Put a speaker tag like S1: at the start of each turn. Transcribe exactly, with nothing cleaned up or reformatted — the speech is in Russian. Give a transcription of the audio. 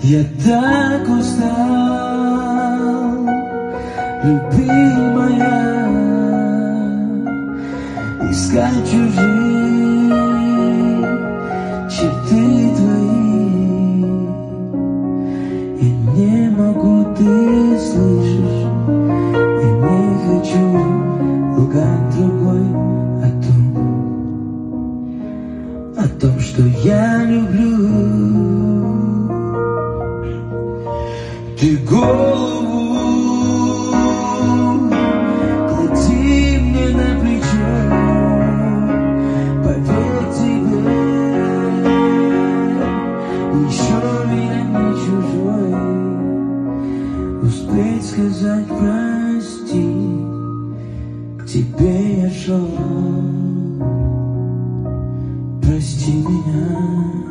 S1: Я так устал, любимая, искать чужие черты твои. Я не могу, ты слышишь, я не хочу лгать другой о том, о том, что я люблю. Ты голову клади мне на плечо, поверь тебе, еще меня не чужой. Успеть сказать прости, к тебе я шел, прости меня.